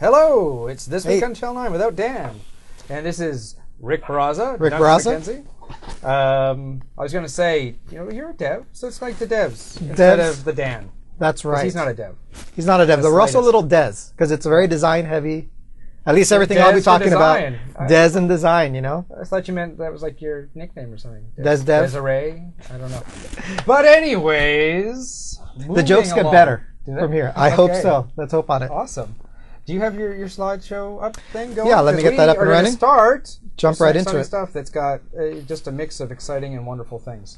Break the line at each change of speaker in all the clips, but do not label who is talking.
Hello, it's This Week on Channel 9 without Dan. And this is Rick Barraza.
Rick
Barraza. I was going to say, you're a dev, so it's like the devs instead of the Dan.
That's right.
He's not a dev.
He's not a dev. We're also a little Des, because it's very design heavy. At least everything I'll be talking about, Des and design, I
thought you meant that was like your nickname or something.
Des Dev?
Desiree? I don't know. But anyways,
the jokes get better from here. I hope so. Let's hope on it.
Awesome. Do you have your slideshow up thing going?
Yeah, let me get that up and running. Jump right into it.
Stuff that's got just a mix of exciting and wonderful things.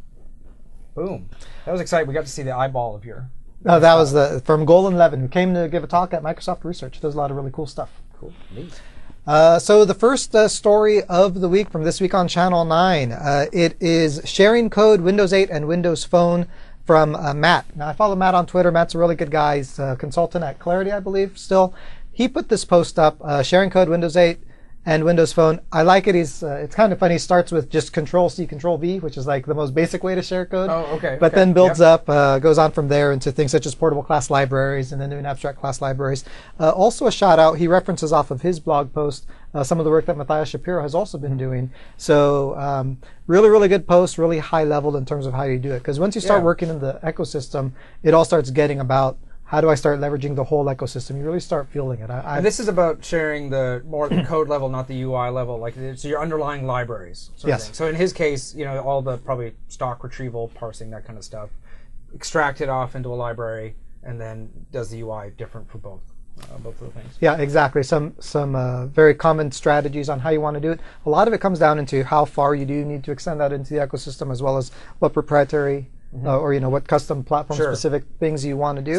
Boom. That was exciting. We got to see the eyeball of your...
No, that was from Golan Levin, who came to give a talk at Microsoft Research. Does a lot of really cool stuff.
Cool. Neat.
So the first story of the week from This Week on Channel 9, it is sharing code Windows 8 and Windows Phone from Matt. Now, I follow Matt on Twitter. Matt's a really good guy. He's a consultant at Clarity, I believe, still. He put this post up, sharing code Windows 8 and Windows Phone. I like it. It's kind of funny. He starts with just Control-C, Control-V, which is like the most basic way to share code.
Oh, okay.
But then builds up, goes on from there into things such as portable class libraries and then doing abstract class libraries. Also a shout out, he references off of his blog post some of the work that Matthias Shapiro has also been doing. So really, really good post, really high level in terms of how you do it. Because once you start working in the ecosystem, it all starts getting about how do I start leveraging the whole ecosystem? You really start feeling it.
And this is about sharing more the code level, not the UI level, like so your underlying libraries. Sort of thing. So in his case, all the probably stock retrieval, parsing, that kind of stuff, extract it off into a library, and then does the UI different for both of the things.
Yeah, exactly. Some very common strategies on how you want to do it. A lot of it comes down into how far you do need to extend that into the ecosystem, as well as what proprietary or what custom platform-specific things you want to do.
So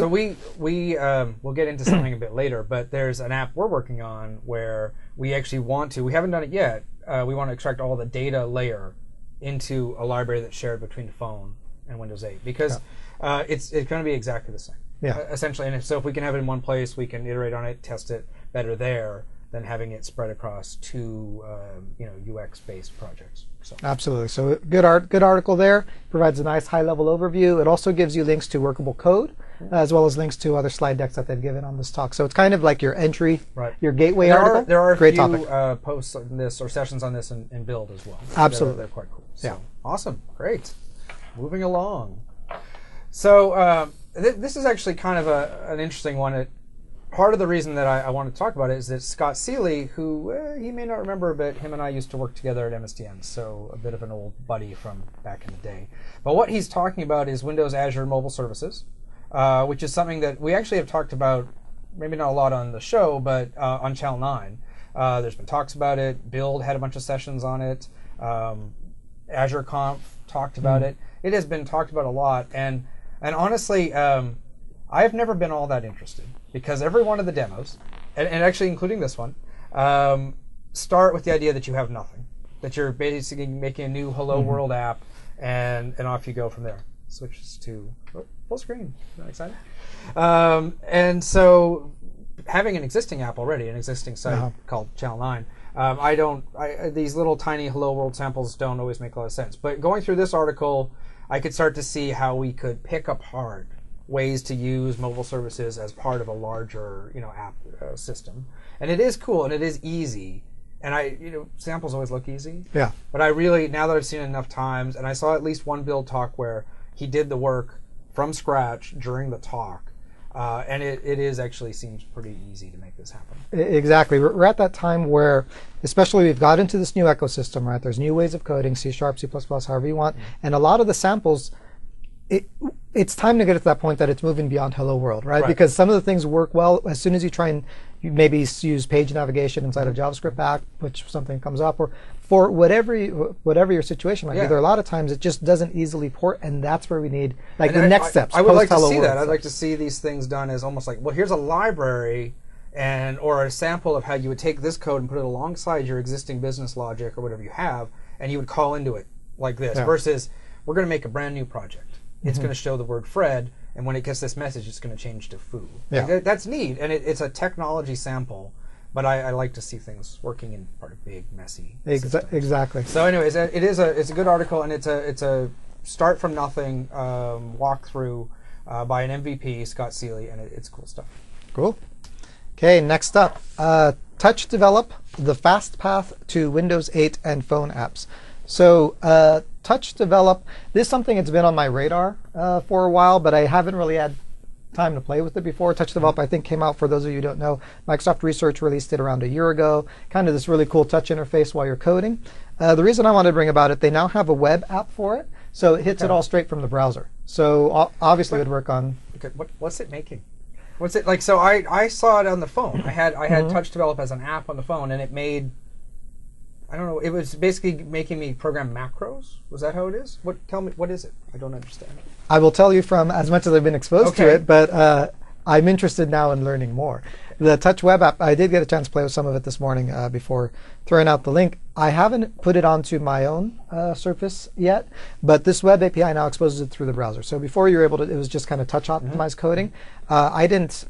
we'll get into something a bit later, but there's an app we're working on where we actually we haven't done it yet, we want to extract all the data layer into a library that's shared between the phone and Windows 8, because it's going to be exactly the same.
Yeah.
Essentially, and so if we can have it in one place, we can iterate on it, test it better there than having it spread across two UX-based projects. So.
Absolutely. So good article there. Provides a nice high-level overview. It also gives you links to workable code, as well as links to other slide decks that they've given on this talk. So it's kind of like your entry, your gateway article.
There are
Great
a few
topic.
posts on this or sessions on this in Build as well.
Absolutely.
They're quite cool. So, awesome. Great. Moving along. So this is actually kind of an interesting one. Part of the reason that I want to talk about it is that Scott Seeley, who he may not remember, but him and I used to work together at MSDN, so a bit of an old buddy from back in the day. But what he's talking about is Windows Azure Mobile Services, which is something that we actually have talked about, maybe not a lot on the show, but on Channel 9. There's been talks about it. Build had a bunch of sessions on it. Azure Conf talked about it. It has been talked about a lot, and honestly, I have never been all that interested, because every one of the demos, and actually including this one, start with the idea that you have nothing, that you're basically making a new Hello World app, and off you go from there. Switches to full screen. Isn't that exciting? And so having an existing app already, an existing site called Channel 9, these little tiny Hello World samples don't always make a lot of sense. But going through this article, I could start to see how we could pick apart ways to use mobile services as part of a larger, app system. And it is cool and it is easy. And samples always look easy. Yeah. But I really, now that I've seen it enough times, and I saw at least one build talk where he did the work from scratch during the talk, and it is actually seems pretty easy to make this happen.
Exactly. We're at that time where, especially we've got into this new ecosystem, right? There's new ways of coding, C#, C++, however you want, and a lot of the samples, it's time to get to that point that it's moving beyond Hello World, right? Because some of the things work well as soon as you try and you maybe use page navigation inside of JavaScript app, which something comes up, or for whatever your situation might be. There are a lot of times it just doesn't easily port, and that's where we need the next steps.
I would like to see that. I'd like to see these things done as almost like, well, here's a library or a sample of how you would take this code and put it alongside your existing business logic or whatever you have, and you would call into it like this, versus we're going to make a brand new project. It's going to show the word Fred, and when it gets this message, it's going to change to Foo. Yeah. That's neat, and it's a technology sample, but I like to see things working in part of big, messy systems.
Exactly.
So anyways, it's a good article, and it's a start from nothing walkthrough by an MVP, Scott Seeley, and it's cool stuff.
Cool. Okay, next up, Touch Develop, the fast path to Windows 8 and phone apps. So Touch Develop, this is something that's been on my radar for a while, but I haven't really had time to play with it before. Touch Develop, I think, came out, for those of you who don't know, Microsoft Research released it around a year ago. Kind of this really cool touch interface while you're coding. The reason I wanted to bring about it, they now have a web app for it, so it hits it all straight from the browser. So obviously it would work on...
Okay, what's it making? What's it like? So I saw it on the phone. I had Touch Develop as an app on the phone, and it made, I don't know, it was basically making me program macros. Was that how it is? Tell me, what is it? I don't understand.
I will tell you from as much as I've been exposed to it, but I'm interested now in learning more. The Touch web app, I did get a chance to play with some of it this morning before throwing out the link. I haven't put it onto my own Surface yet, but this web API now exposes it through the browser. So before you were able to, it was just kind of touch optimized coding. I didn't,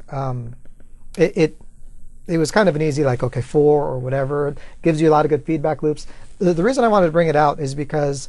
it was kind of an easy, like, okay, 4 or whatever. It gives you a lot of good feedback loops. The reason I wanted to bring it out is because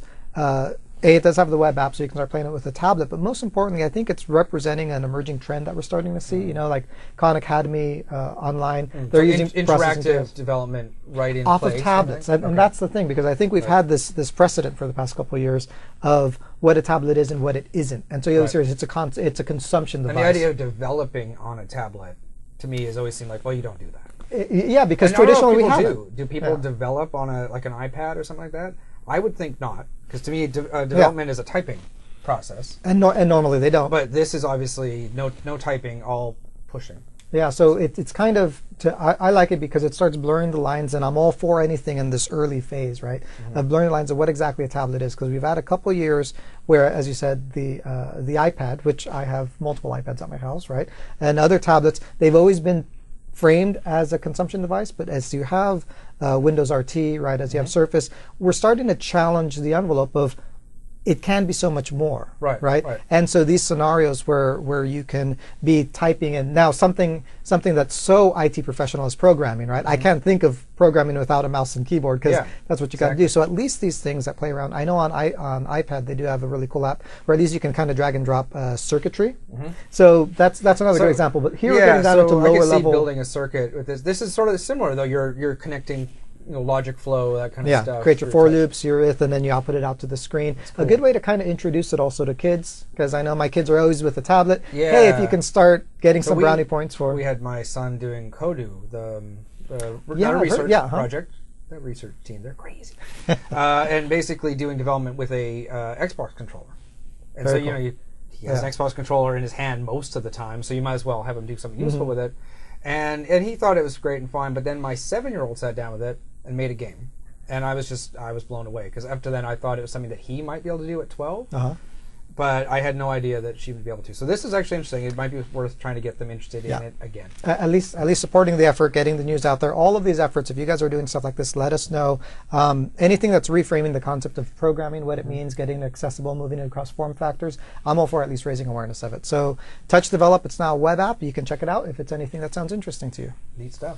it does have the web app, so you can start playing it with a tablet. But most importantly, I think it's representing an emerging trend that we're starting to see. You know, like Khan Academy online, they're using
interactive development right in
off
place,
of tablets, and that's the thing, because I think we've had this precedent for the past couple of years of what a tablet is and what it isn't. And so you always hear it's a consumption device.
And the idea of developing on a tablet, to me, has always seemed like, well, you don't do that.
Yeah, because traditionally we haven't.
Do people develop on like an iPad or something like that? I would think not, because to me, development is a typing process.
And normally they don't.
But this is obviously no typing, all pushing.
Yeah, so it's kind of, I like it because it starts blurring the lines, and I'm all for anything in this early phase, right? Of blurring the lines of what exactly a tablet is, because we've had a couple years where, as you said, the iPad, which I have multiple iPads at my house, right? And other tablets, they've always been framed as a consumption device, but as you have Windows RT, right, as you have Surface, we're starting to challenge the envelope of it can be so much more, right? And so these scenarios where you can be typing in now something that's so IT professional as programming, right? I can't think of programming without a mouse and keyboard, because that's what you got to do. So at least these things that play around, I know on iPad they do have a really cool app where at least you can kind of drag and drop circuitry. So that's another good example. But here we're getting down into lower level.
Building a circuit with this. This is sort of similar, though. You're connecting, logic flow, that kind of stuff.
Create your for loops, your if, and then you output it out to the screen. Cool. A good way to kind of introduce it also to kids, because I know my kids are always with a tablet. Hey, if you can start getting some brownie points for.
We had my son doing Kodu, the research project. The research team, they're crazy. And basically doing development with a Xbox controller. And very so, cool. He has an Xbox controller in his hand most of the time, so you might as well have him do something useful with it. And he thought it was great and fine, but then my 7-year-old sat down with it and made a game. And I was blown away, because after then I thought it was something that he might be able to do at 12. But I had no idea that she would be able to. So this is actually interesting. It might be worth trying to get them interested in it again.
At least supporting the effort, getting the news out there. All of these efforts, if you guys are doing stuff like this, let us know. Anything that's reframing the concept of programming, what it means, getting it accessible, moving it across form factors, I'm all for at least raising awareness of it. So Touch Develop, it's now a web app. You can check it out if it's anything that sounds interesting to you.
Neat stuff.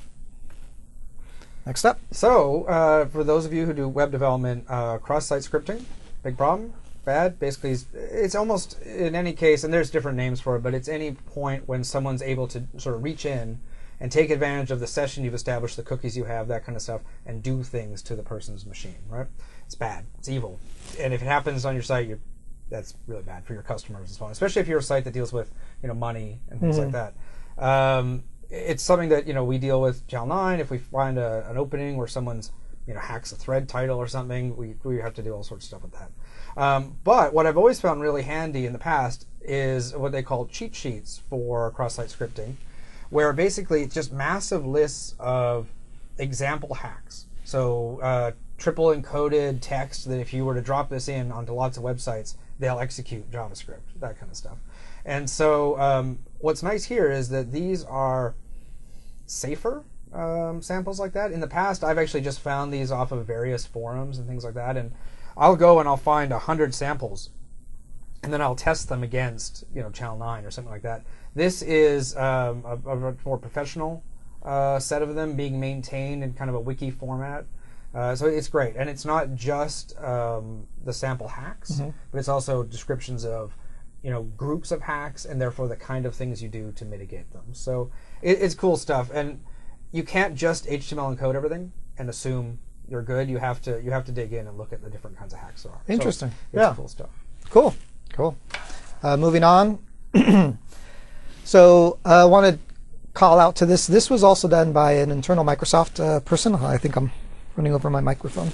Next up.
So for those of you who do web development, cross-site scripting, big problem? Bad? Basically, it's almost in any case, and there's different names for it, but it's any point when someone's able to sort of reach in and take advantage of the session you've established, the cookies you have, that kind of stuff, and do things to the person's machine, right? It's bad. It's evil. And if it happens on your site, that's really bad for your customers as well, especially if you're a site that deals with money and things like that. It's something that we deal with Channel 9. If we find an opening where someone's hacks a thread title or something, we have to do all sorts of stuff with that. But what I've always found really handy in the past is what they call cheat sheets for cross-site scripting, where basically it's just massive lists of example hacks. So triple encoded text that if you were to drop this in onto lots of websites, they'll execute JavaScript, that kind of stuff. And so what's nice here is that these are safer samples like that. In the past, I've actually just found these off of various forums and things like that, and I'll go and I'll find 100 samples, and then I'll test them against Channel 9 or something like that. This is a more professional set of them being maintained in kind of a wiki format. So it's great, and it's not just the sample hacks, but it's also descriptions of groups of hacks, and therefore the kind of things you do to mitigate them. So it's cool stuff, and you can't just HTML encode everything and assume you're good. You have to dig in and look at the different kinds of hacks there are.
Interesting.
So it's cool stuff.
Cool. Moving on. So I want to call out to this. This was also done by an internal Microsoft person. I think I'm running over my microphone.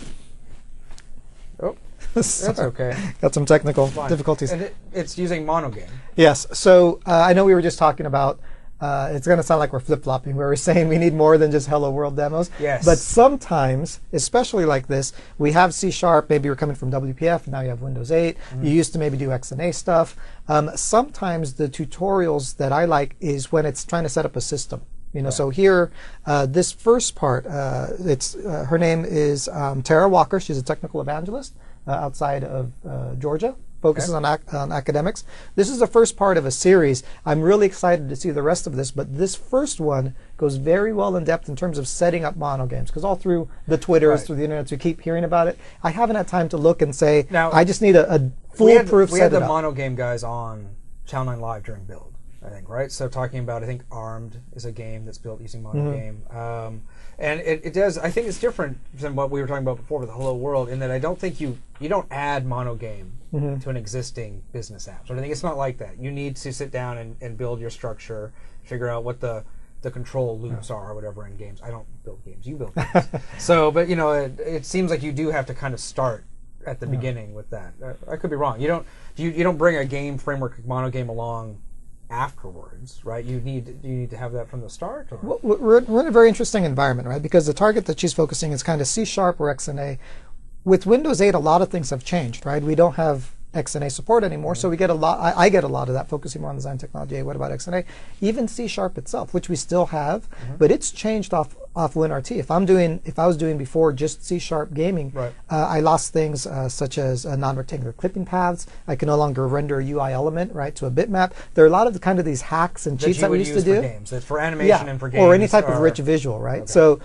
Oh, that's okay.
Got some technical difficulties.
And it's using Monogame.
Yes. So I know we were just talking about, it's going to sound like we're flip-flopping, where we're saying we need more than just Hello World demos.
Yes.
But sometimes, especially like this, we have C#, maybe you're coming from WPF, now you have Windows 8. You used to maybe do XNA stuff. Sometimes the tutorials that I like is when it's trying to set up a system. So here, this first part, her name is Tara Walker. She's a technical evangelist outside of Georgia. Focuses on academics. This is the first part of a series. I'm really excited to see the rest of this, but this first one goes very well in depth in terms of setting up monogames, because all through the Twitters, through the internet, we keep hearing about it. I haven't had time to look and say, now, I just need a foolproof setup.
We had the monogame guys on Channel 9 Live during build, I think, right? So talking about, I think Armed is a game that's built using monogame. And it does, I think it's different than what we were talking about before with the Hello World, in that I don't think you don't add monogame to an existing business app. So I think it's not like that. You need to sit down and build your structure, figure out what the control loops are or whatever in games. I don't build games, you build games. So, but it seems like you do have to kind of start at the beginning with that. I could be wrong. You don't bring a game framework monogame along afterwards, right? You need to have that from the start? Or?
Well, we're in a very interesting environment, right? Because the target that she's focusing is kind of C# or XNA. With Windows 8, a lot of things have changed, right? We don't have XNA support anymore, so we get a lot. I get a lot of that focusing more on design technology. What about XNA? Even C# itself, which we still have, but it's changed off WinRT. If I was doing before just C# gaming, I lost things such as non-rectangular clipping paths. I can no longer render a UI element to a bitmap. There are a lot of these hacks and cheats that we used to do.
For games. That's for animation and for games,
or any type of rich visual, right? Okay. So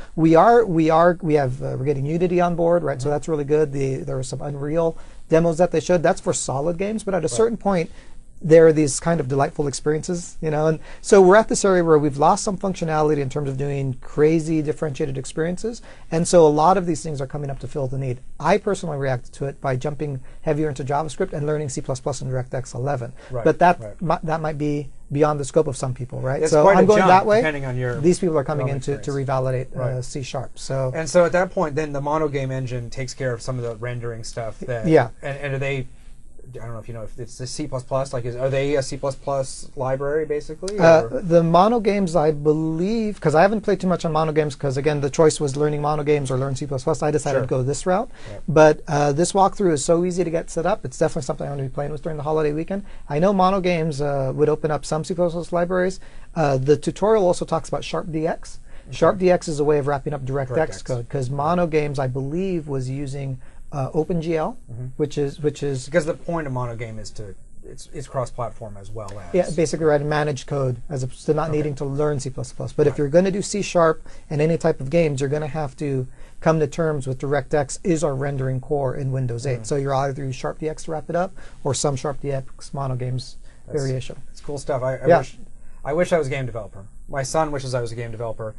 we're getting Unity on board, right? So that's really good. There were some Unreal demos that they showed. That's for solid games, but at a certain point, there are these kind of delightful experiences, and so we're at this area where we've lost some functionality in terms of doing crazy differentiated experiences, and so a lot of these things are coming up to fill the need. I personally reacted to it by jumping heavier into JavaScript and learning C++ and DirectX 11, but that might be beyond the scope of some people, right?
It's
so
quite
I'm going
jump,
that way.
Depending on your
these people are coming in to revalidate C#. So
at that point, then the monogame engine takes care of some of the rendering stuff. And are they? I don't know if you know if it's the C++. Like, are they a C++ library basically?
The monogames, I believe, because I haven't played too much on monogames, because again, the choice was learning monogames or learn C++. I decided to go this route. But this walkthrough is so easy to get set up. It's definitely something I'm going to be playing with during the holiday weekend. I know monogames would open up some C++ libraries. The tutorial also talks about SharpDX. SharpDX is a way of wrapping up DirectX code, because monogames, I believe, was using OpenGL, which is
because the point of monogame is it's cross-platform as well as
basically managed code as opposed to not needing to learn C++. But if you're going to do C# and any type of games, you're going to have to come to terms with DirectX is our rendering core in Windows 8. So you're either use SharpDX to wrap it up or some SharpDX monogames variation.
It's cool stuff. I wish I was a game developer. My son wishes I was a game developer.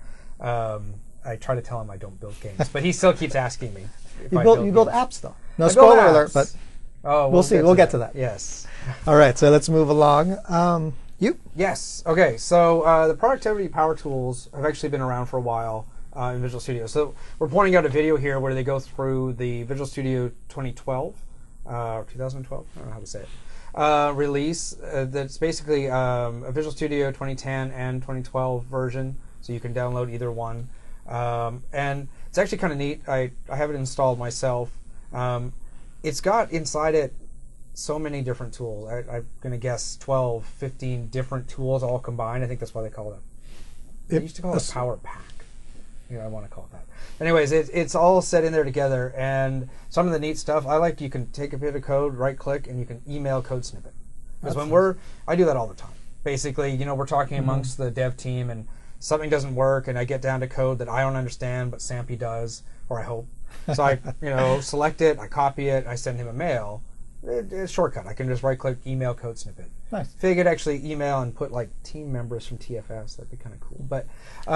I try to tell him I don't build games, but he still keeps asking me.
You build apps, though. No spoiler alert, but we'll see. We'll get to that.
Yes.
All right, so let's move along.
Yes. Okay. So the productivity power tools have actually been around for a while in Visual Studio. So we're pointing out a video here where they go through the Visual Studio 2012, 2012. I don't know how to say it. Release that's basically a Visual Studio 2010 and 2012 version, so you can download either one. And it's actually kind of neat. I have it installed myself. It's got inside it so many different tools. I'm going to guess 12, 15 different tools all combined. I think that's why they call it. They used to call it a power pack. I want to call it that. Anyways, it's all set in there together, and some of the neat stuff. You can take a bit of code, right-click, and you can email code snippet. Because I do that all the time. Basically, we're talking amongst the dev team, and something doesn't work, and I get down to code that I don't understand, but Sampy does, or I hope. So I, select it, I copy it, I send him a mail, It's a shortcut. I can just right-click email code snippet.
Nice.
If I could actually email and put like team members from TFS, that'd be kind of cool. But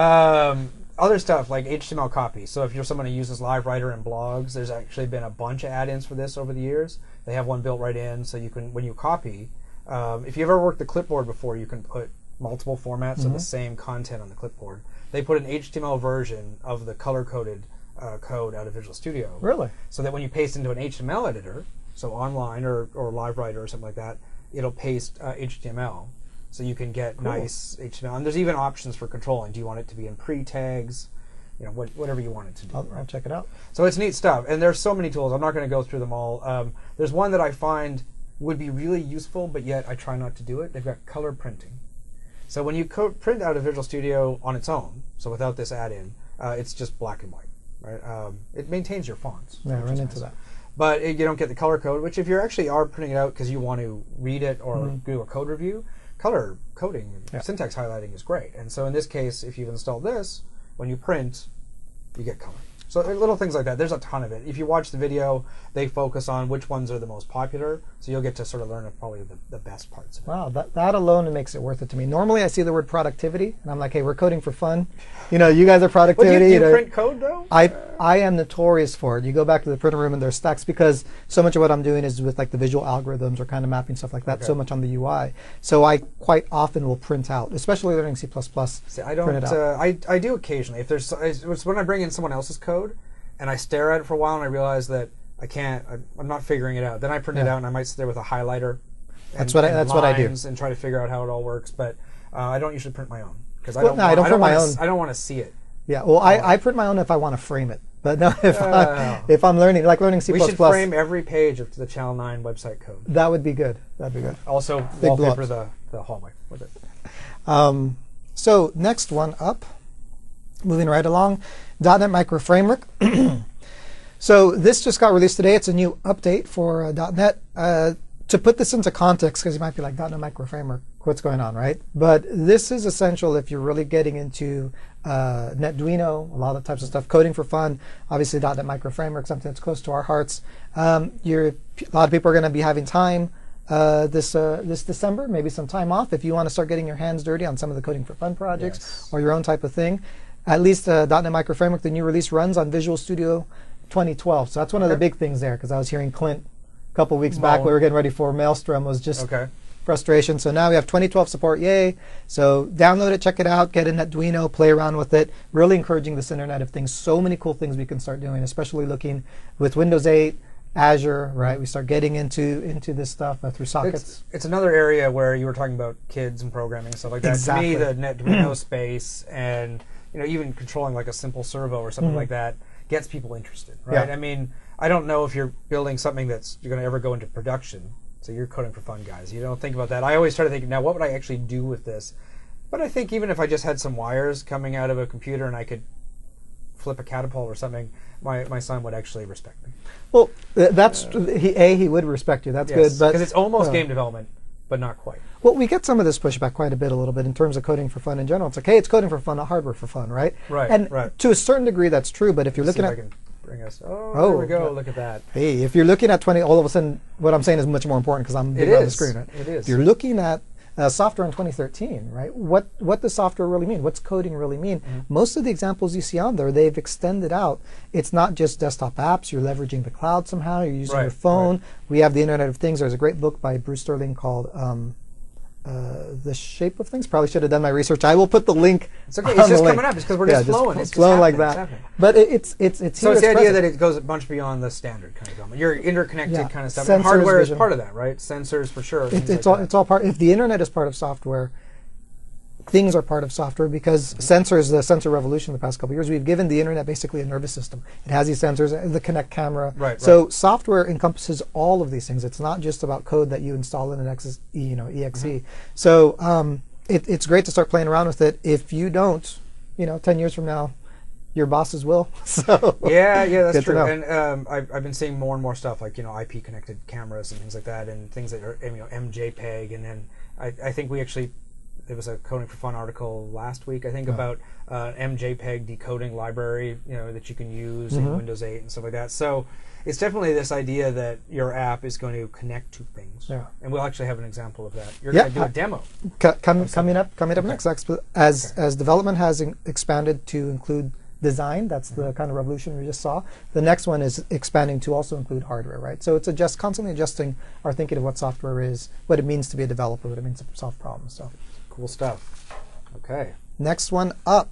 other stuff like HTML copy. So if you're someone who uses LiveWriter and blogs, there's actually been a bunch of add-ins for this over the years. They have one built right in, so you can, when you copy, if you've ever worked the clipboard before, you can put multiple formats of the same content on the clipboard. They put an HTML version of the color-coded code out of Visual Studio.
Really?
So that when you paste into an HTML editor, so online or LiveWriter or something like that, it'll paste HTML. So you can get nice HTML. And there's even options for controlling. Do you want it to be in pre-tags? You know, whatever you want it to do.
I'll check it out.
So it's neat stuff. And there's so many tools. I'm not going to go through them all. There's one that I find would be really useful, but yet I try not to do it. They've got color printing. So when you print out of Visual Studio on its own, so without this add-in, it's just black and white. Right? It maintains your fonts.
Yeah, run into that.
But you don't get the color code, which if you actually are printing it out because you want to read it or do a code review, color coding, syntax highlighting is great. And so in this case, if you've installed this, when you print, you get color. So little things like that. There's a ton of it. If you watch the video, they focus on which ones are the most popular, so you'll get to sort of learn probably the best parts of it.
Wow, that alone makes it worth it to me. Normally I see the word productivity, and I'm like, hey, we're coding for fun. You know, you guys are productivity.
Do you print code, though?
I am notorious for it. You go back to the printer room and there's stacks, because so much of what I'm doing is with like the visual algorithms or kind of mapping stuff like that, so much on the UI. So I quite often will print out, especially learning C++.
See, I don't. I do occasionally. If there's, it's when I bring in someone else's code, and I stare at it for a while, and I realize that I can't. I'm not figuring it out. Then I print it out, and I might sit there with a highlighter.
That's what I do.
And try to figure out how it all works. But I don't usually print my own because I don't want to see it.
Yeah. Well, I print my own if I want to frame it. But no, if I'm learning C++.
We should frame every page of the Channel 9 website code.
That would be good. That'd be good.
Also, wallpaper the hallway with it.
So next one up, moving right along, .NET Micro Framework. So this just got released today. It's a new update for .NET. To put this into context, because you might be like, .NET Micro Framework, what's going on, right? But this is essential if you're really getting into NetDuino, a lot of types of stuff, coding for fun. Obviously, .NET Micro Framework, something that's close to our hearts. A lot of people are going to be having time this December, maybe some time off, if you want to start getting your hands dirty on some of the coding for fun projects or your own type of thing. At least .NET Micro Framework, the new release, runs on Visual Studio 2012. So that's one of the big things there, because I was hearing Clint a couple weeks back, we were getting ready for Maelstrom, was just frustration. So now we have 2012 support, yay. So download it, check it out, get a NetDuino, play around with it. Really encouraging this Internet of Things. So many cool things we can start doing, especially looking with Windows 8, Azure, right? We start getting into this stuff through sockets.
It's another area where you were talking about kids and programming and stuff like that.
Exactly.
To me, the NetDuino space and even controlling like a simple servo or something like that gets people interested, right?
Yeah.
I mean, I don't know if you're building something that's you're going to ever go into production. So you're coding for fun, guys. You don't think about that. I always try to think, now what would I actually do with this? But I think even if I just had some wires coming out of a computer and I could flip a catapult or something, my son would actually respect me.
Well, he would respect you. That's good.
Because it's almost game development, but not quite.
Well, we get some of this pushback quite a little bit in terms of coding for fun in general. It's like, hey, it's coding for fun, not hardware for fun, right?
Right.
And to a certain degree, that's true. But if you're looking at
bring us. Oh, there we go. Look at that.
Hey, if you're looking at 20, all of a sudden, what I'm saying is much more important because I'm big on the screen, right?
It is.
If you're looking at software in 2013, right? What does software really mean? What's coding really mean? Most of the examples you see on there, they've extended out. It's not just desktop apps. You're leveraging the cloud somehow. You're using your phone. We have the Internet of Things. There's a great book by Bruce Sterling called The Shape of Things. Probably should have done my research. I will put the link.
It's okay. It's just coming up. It's because we're just flowing. It's
flowing like that. But it's
so it's the idea that it goes a bunch beyond the standard kind of development. You're interconnected kind of stuff.
Sensors,
hardware is part of that, right? Sensors for sure.
It's all part. If the internet is part of software, things are part of software, because sensors, the sensor revolution the past couple of years, we've given the internet basically a nervous system. It has these sensors, the Kinect camera. So software encompasses all of these things. It's not just about code that you install in an exe. So it's great to start playing around with it. If you don't, 10 years from now, your bosses will. So
yeah, that's true. And I've been seeing more and more stuff like IP connected cameras and things like that, and things that are MJPEG, and then I think we actually there was a Coding for Fun article last week, I think, about MJPEG decoding library, that you can use in Windows 8 and stuff like that. So it's definitely this idea that your app is going to connect to things.
Yeah.
And we'll actually have an example of that. You're going to do a demo.
Coming up next. As development has expanded to include design, that's the kind of revolution we just saw. The next one is expanding to also include hardware, right? So it's constantly adjusting our thinking of what software is, what it means to be a developer, what it means to solve problems. So
cool stuff. Okay.
Next one up.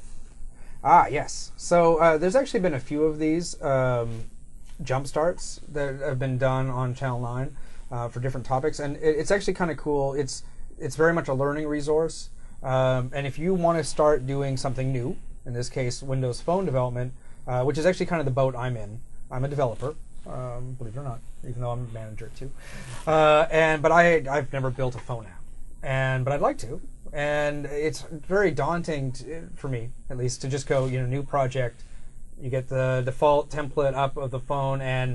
Yes. So there's actually been a few of these jump starts that have been done on Channel 9 for different topics, and it's actually kind of cool. It's very much a learning resource, and if you want to start doing something new, in this case Windows Phone development, which is actually kind of the boat I'm in. I'm a developer, believe it or not, even though I'm a manager too. But I've never built a phone app, but I'd like to. And it's very daunting for me, at least, to just go, new project. You get the default template up of the phone, and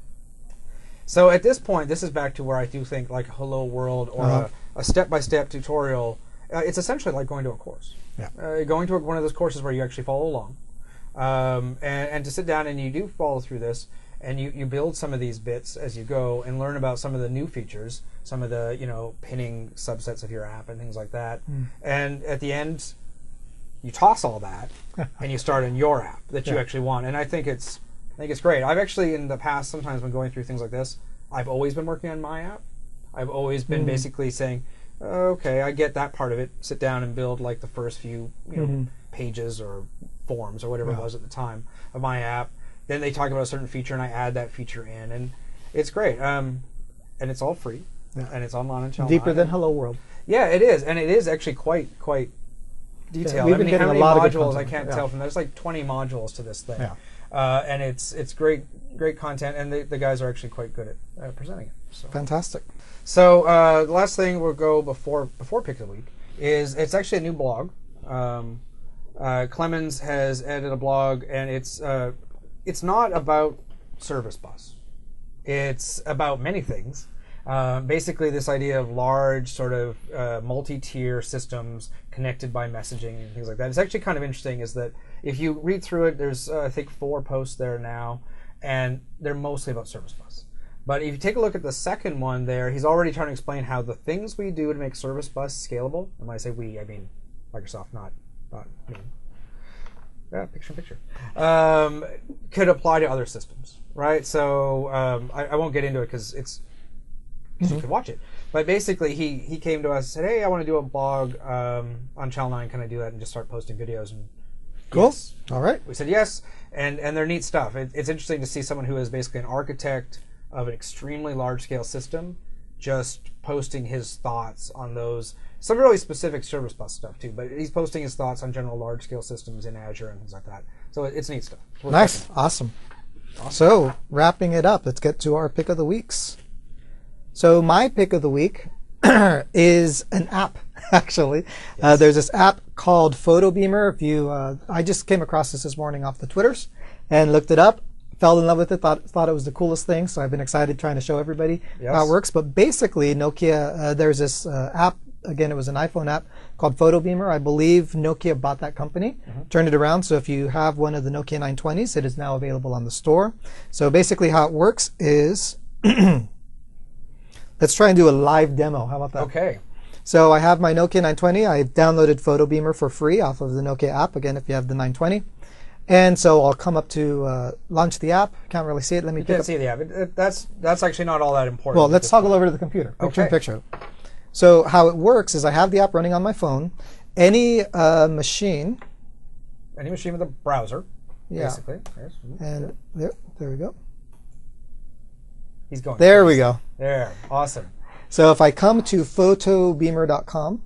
so at this point, this is back to where I do think like Hello World or a step-by-step tutorial. It's essentially like going to a course.
Yeah.
Going to one of those courses where you actually follow along, and to sit down and you do follow through this, and you build some of these bits as you go and learn about some of the new features, some of the pinning subsets of your app and things like that. And at the end, you toss all that and you start in your app that you actually want. And I think it's great. I've actually in the past sometimes when going through things like this, I've always been working on my app. I've always been basically saying, okay, I get that part of it. Sit down and build like the first few pages or forms or whatever it was at the time of my app. Then they talk about a certain feature and I add that feature in, and it's great. And it's all free, and it's online on Channel 9.
Deeper than Hello World.
Yeah, it is, and it is actually quite detailed.
We've been getting
how many
a lot of good
modules? I
content.
can't tell from. There's like 20 modules to this thing,
Yeah.
and it's great content, and the guys are actually quite good at presenting it. So.
Fantastic.
So the last thing we'll go before pick of the week is it's actually a new blog. Clemens has edited a blog, and it's not about Service Bus. It's about many things. Basically, this idea of large sort of multi-tier systems connected by messaging and things like that. It's actually kind of interesting is that if you read through it, there's I think 4 posts there now, and they're mostly about Service Bus. But if you take a look at the second one there, he's already trying to explain how the things we do to make Service Bus scalable, and when I say we, I mean Microsoft, not me. Yeah, picture. Could apply to other systems, right? So I won't get into it because you can watch it. But basically, he came to us and said, "Hey, I want to do a blog on Channel 9. Can I do that?" And just start posting videos. And
cool.
Yes.
All right.
We said yes, and they're neat stuff. It's interesting to see someone who is basically an architect of an extremely large-scale system just posting his thoughts on those. Some really specific Service Bus stuff too, but he's posting his thoughts on general large-scale systems in Azure and things like that. So it's neat stuff.
Nice, awesome. So wrapping it up, let's get to our pick of the weeks. So my pick of the week is an app. Actually, there's this app called PhotoBeamer. If you, I just came across this morning off the Twitters and looked it up. Fell in love with it. Thought it was the coolest thing. So I've been excited trying to show everybody how it works. But basically, Nokia, there's this app. Again, it was an iPhone app called PhotoBeamer. I believe Nokia bought that company, turned it around. So if you have one of the Nokia 920s, it is now available on the store. So basically how it works is, let's try and do a live demo. How about that?
Okay.
So I have my Nokia 920. I downloaded PhotoBeamer for free off of the Nokia app, again, if you have the 920. And so I'll come up to launch the app. Can't really see it. Let me
can't see the app. That's actually not all that important.
Well, let's toggle over to the computer. Picture in picture. So how it works is I have the app running on my phone. Any machine.
Any machine with a browser, basically. Yes.
And there we go.
He's going.
There we go.
There. Awesome.
So if I come to photobeamer.com.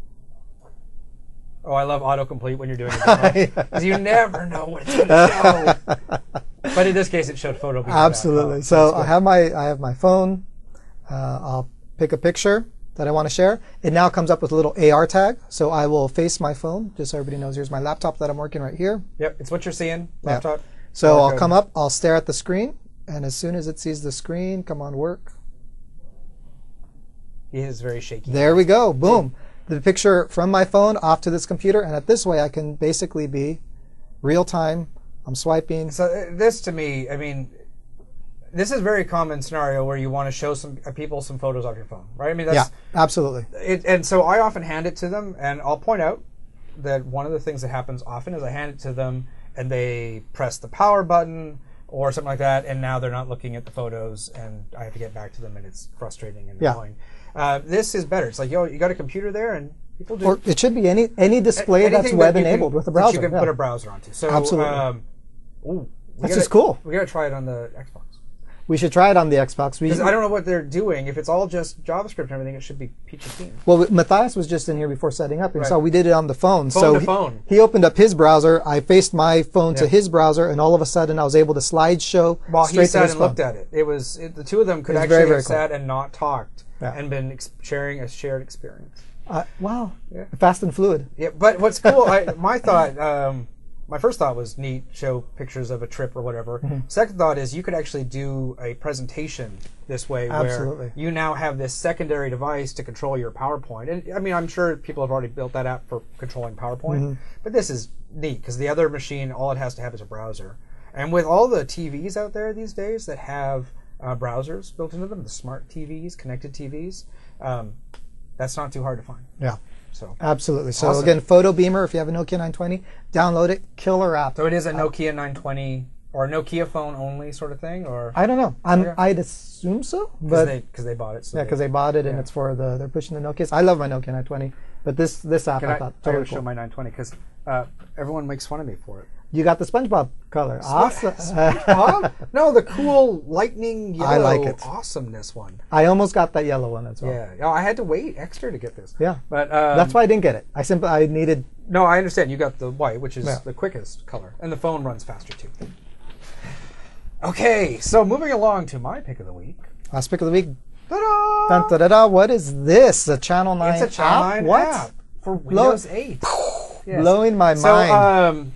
Oh, I love autocomplete when you're doing it. Because you never know what it's going to show. But in this case, it showed PhotoBeamer.
Absolutely. So I have my phone. I'll pick a picture that I want to share. It now comes up with a little AR tag. So I will face my phone, just so everybody knows. Here's my laptop that I'm working right here.
Yep, it's what you're seeing, laptop.
Yeah. So I'll come up, I'll stare at the screen, and as soon as it sees the screen, come on, work.
He is very shaky.
There we go. Boom. the picture from my phone off to this computer, and at this way I can basically be real time. I'm swiping.
So this to me, I mean, this is a very common scenario where you want to show some people some photos off your phone, right? I mean, that's,
yeah, absolutely.
And so I often hand it to them, and I'll point out that one of the things that happens often is I hand it to them, and they press the power button or something like that, and now they're not looking at the photos, and I have to get back to them, and it's frustrating and annoying. This is better. It's like, yo, you got a computer there, and people do.
Or it should be any display that's web enabled with a browser.
That you can put a browser onto. So,
absolutely. That's just
cool.
cool.
We got to try it on the Xbox.
We should try it on the Xbox.
Because I don't know what they're doing. If it's all just JavaScript and everything, it should be peachy keen.
Well, Matthias was just in here before setting up, and
Right.
so we did it on the phone.
Phone to phone.
He opened up his browser. I faced my phone to his browser, and all of a sudden I was able to slideshow
While
straight
he
to
sat
his
and
phone.
looked at it. The two of them could
It was
actually
very, very
have sat and not talked and been sharing a shared experience.
Wow.
Yeah.
Fast and fluid.
Yeah, but what's cool, my first thought was neat, show pictures of a trip or whatever. Second thought is you could actually do a presentation this way
Absolutely.
where you now have this secondary device to control your PowerPoint. And I mean, I'm sure people have already built that app for controlling PowerPoint, but this is neat because the other machine, all it has to have is a browser. And with all the TVs out there these days that have browsers built into them, the smart TVs, connected TVs, that's not too hard to find.
Yeah.
So
Absolutely. So
Awesome.
again, Photo Beamer, if you have a Nokia 920, download it. Killer app.
So it is a Nokia 920 or a Nokia phone only sort of thing, or
I don't know. I'd assume so, but
because they bought it. So
yeah, because they bought it and it's for they're pushing the Nokias. I love my Nokia 920, but this app I thought
I
totally
gotta show
cool.
my 920 because everyone makes fun of me for it.
You got the SpongeBob color. Awesome.
No, the cool lightning yellow
I like it.
awesomeness one.
I almost got that yellow one as well.
Yeah, oh, I had to wait extra to get this.
Yeah.
But
That's why I didn't get it. I needed.
No, I understand. You got the white, which is the quickest color, and the phone runs faster too. Okay, so moving along to my pick of the week.
Last pick of the week.
Ta-da!
Dun, da, da, da. What is this? A Channel 9
It's a Channel
app?
9
What?
app for Windows 8. Yes.
Blowing my mind.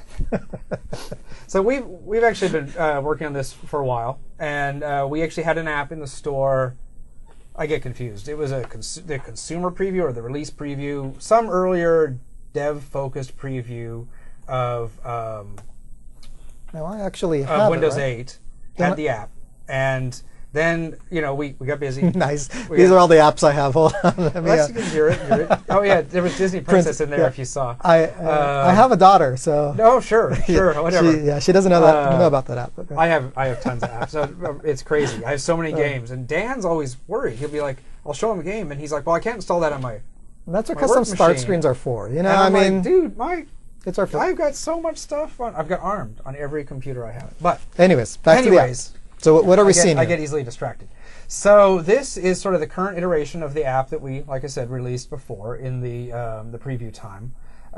So we've actually been working on this for a while, and we actually had an app in the store. I get confused. It was the consumer preview or the release preview, some earlier dev-focused preview of
No, I actually have
Windows
it, right?
8 had the app, and then we got busy.
Nice. These are all the apps I have. Hold on. Let me,
Let's hear it. Oh yeah, there was Disney Princess in there if you saw.
I have a daughter, so.
No, sure, whatever.
She doesn't know know about that app. Okay.
I have tons of apps. So it's crazy. I have so many games, and Dan's always worried. He'll be like, I'll show him a game, and he's like, well, I can't install that on my.
That's what
my
custom
work
start
machine.
screens are for. You know,
And
I
I'm
mean,
like, dude,
it's our
I've got so much stuff on. I've got ARMed on every computer I have. But
anyways, back to the app. So what are we seeing
I
here?
get easily distracted. So this is sort of the current iteration of the app that we, like I said, released before in the preview time.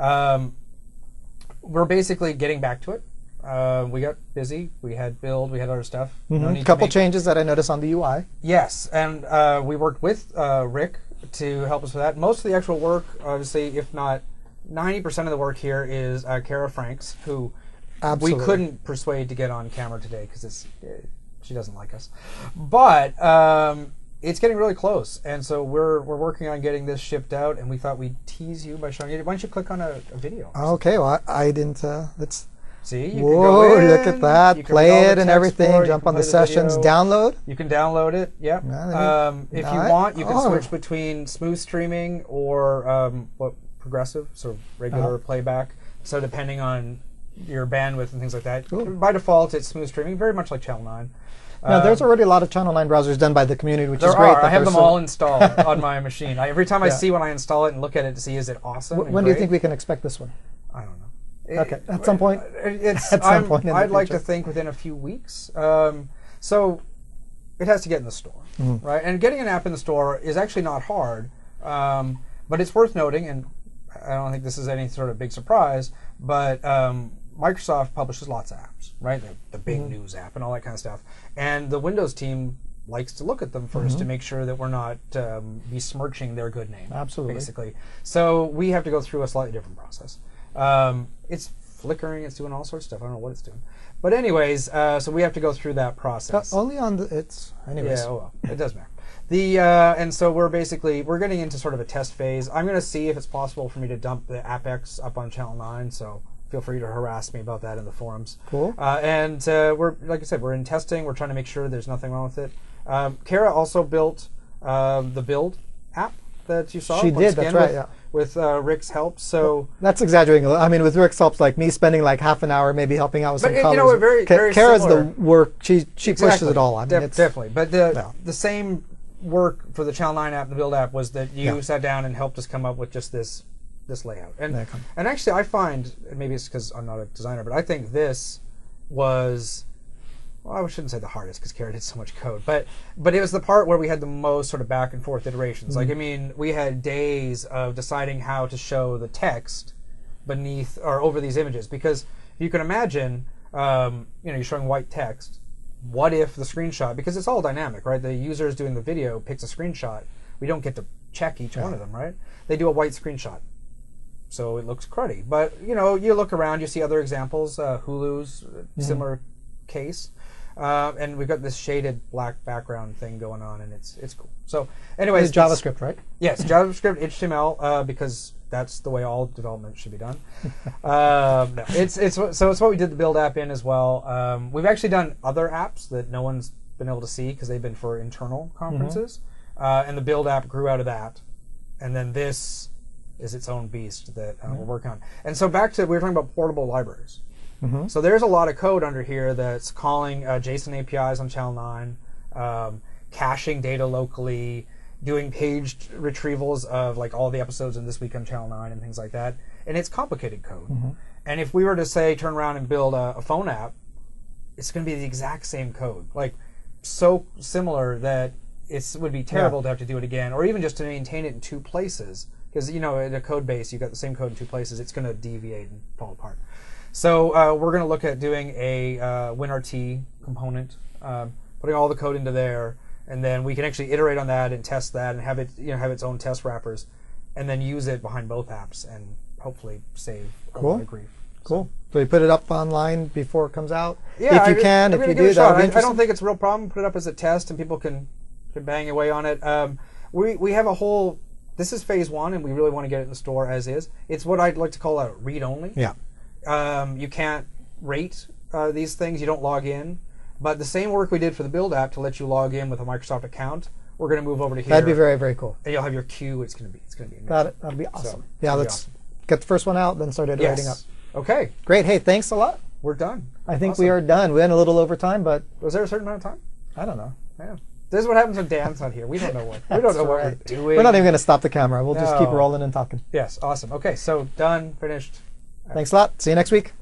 We're basically getting back to it. We got busy. We had build. We had other stuff.
A couple changes that I noticed on the UI.
Yes, and we worked with Rick to help us with that. Most of the actual work, obviously, if not 90% of the work here, is Kara Franks, who
Absolutely.
we couldn't persuade to get on camera today because she doesn't like us. But it's getting really close, and so we're working on getting this shipped out, and we thought we'd tease you by showing you. Why don't you click on a video?
Okay, well, I didn't. Let's.
See, you
Whoa!
can go in,
Look at that.
you can
Play
read all the
it and
text
everything.
for it,
Jump
you
on
can
the
play
sessions.
video.
Download.
You can download it. Yep. If you want, you can switch between smooth streaming or progressive, so regular playback. So depending on your bandwidth and things like that.
Cool.
By default, it's smooth streaming, very much like Channel 9.
Now, there's already a lot of Channel 9 browsers done by the community, which is
There
great.
are. I have them all
in.
installed on my machine. Every time I see one, I install it and look at it to see is it awesome. and
When do you
great?
think we can expect this one?
I don't know.
Okay, at some point.
It's
At some point in the
I'd like to
future.
think within a few weeks. So it has to get in the store, right? And getting an app in the store is actually not hard, but it's worth noting, and I don't think this is any sort of big surprise, but Microsoft publishes lots of apps, right? The big news app and all that kind of stuff. And the Windows team likes to look at them first to make sure that we're not besmirching their good name.
Absolutely.
Basically. So we have to go through a slightly different process. It's flickering, it's doing all sorts of stuff. I don't know what it's doing. But anyways, so we have to go through that process.
Only on the. It's. Anyways.
Yeah, oh well, it does matter. And so we're getting into sort of a test phase. I'm going to see if it's possible for me to dump the AppX up on Channel 9. So feel free to harass me about that in the forums.
Cool.
And we're, like I said, we're in testing. We're trying to make sure there's nothing wrong with it. Kara also built the Build app that you saw.
She did. That's right. Yeah.
With Rick's help. So
that's exaggerating a little. I mean, with Rick's help, like me spending like half an hour maybe helping out with some colors.
You know, we're very
Kara's
similar.
the work. She pushes it all. I mean,
definitely. But the same work for the Channel 9 app, the Build app, was that you sat down and helped us come up with just this layout. And actually, I find, maybe it's because I'm not a designer, but I think this was, well, I shouldn't say the hardest because Kara did so much code, but it was the part where we had the most sort of back and forth iterations. Like, I mean, we had days of deciding how to show the text beneath or over these images, because you can imagine, you're showing white text. What if the screenshot, because it's all dynamic, right? The user is doing the video, picks a screenshot. We don't get to check each one of them, right? They do a white screenshot. So it looks cruddy. But, you look around, you see other examples. Hulu's similar case. And we've got this shaded black background thing going on, and it's cool. So anyways.
It's JavaScript, right?
Yes, JavaScript, HTML, because that's the way all development should be done. It's what we did the Build app in as well. We've actually done other apps that no one's been able to see because they've been for internal conferences. And the Build app grew out of that. And then this is its own beast that we're working on. And so back to, we were talking about portable libraries. So there's a lot of code under here that's calling JSON APIs on Channel 9, caching data locally, doing paged retrievals of like all the episodes in This Week on Channel 9 and things like that. And it's complicated code. And if we were to say turn around and build a phone app, it's going to be the exact same code. Like, so similar that it would be terrible to have to do it again, or even just to maintain it in two places. Because, in a code base, you've got the same code in two places, it's going to deviate and fall apart. So we're going to look at doing a WinRT component, putting all the code into there, and then we can actually iterate on that and test that and have it have its own test wrappers, and then use it behind both apps and hopefully save a lot of grief.
Cool. So you put it up online before it comes out?
Yeah,
if you can, if you do,
that would be interesting. I don't think it's a real problem. Put it up as a test and people can bang away on it. We have a whole, this is phase one, and we really want to get it in the store as is. It's what I'd like to call a read-only.
Yeah.
You can't rate these things. You don't log in. But the same work we did for the Build app to let you log in with a Microsoft account, we're going to move over to here.
That'd be very, very cool.
And you'll have your queue. It's going to be amazing.
That'd be awesome. So, let's get the first one out, then start iterating up.
Okay.
Great. Hey, thanks a lot.
We're done.
I think we are done. We went a little over time, but
was there a certain amount of time?
I don't know.
Yeah. This is what happens when Dan's not here. We don't know what we're doing.
We're not even going to stop the camera. We'll just keep rolling and talking.
Yes. Awesome. Okay. So done. Finished.
Thanks a lot. See you next week.